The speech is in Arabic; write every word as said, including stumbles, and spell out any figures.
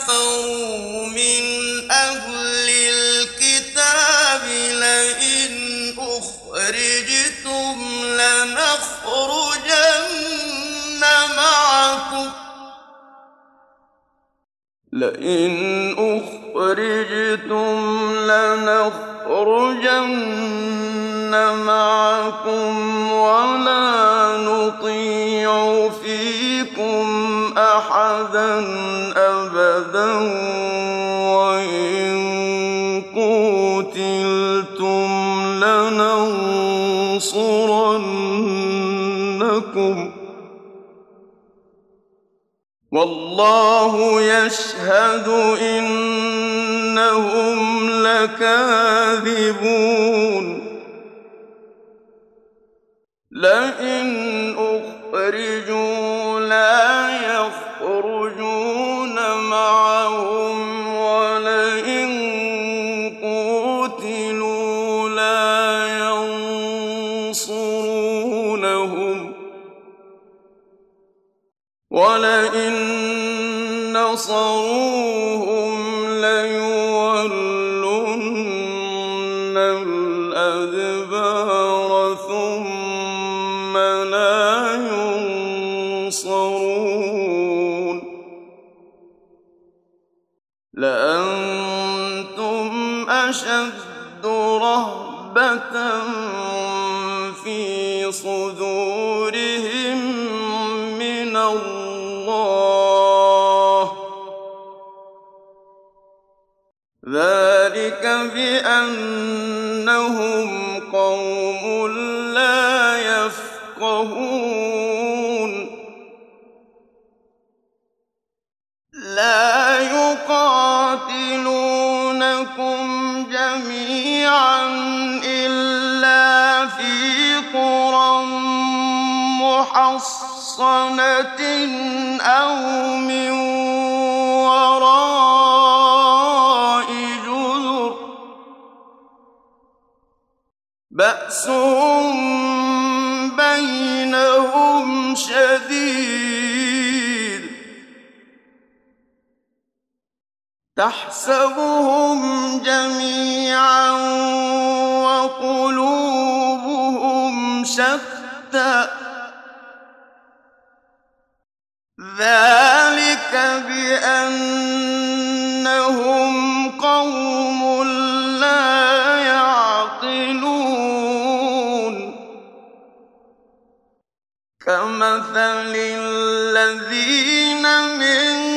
كفروا من أهل الكتاب لئن أخرجتم لنخرجن معكم لئن أخرجتم لنخرجن معكم ولا نطيع فيكم أحدا أبدا وإن قوتلتم لننصرنكم والله يشهد إنهم لكاذبون لئن أخرجوا لا يخرجون معهم ولئن قوتلوا لا ينصرونهم ولئن نصروهم ليولن الأدبار ثم لا ينصرون لأنتم أشد رهبة في صدورهم من الله ذلك بأنهم قوم لا يفقهون لا يقاتلونكم جميعا إلا في قرى محصنة أو من وراء جدر بأسهم بينهم شديد تحسبهم جميعا وقلوبهم شتى ذلك بأنهم قوم لا يعقلون كمثل الذين من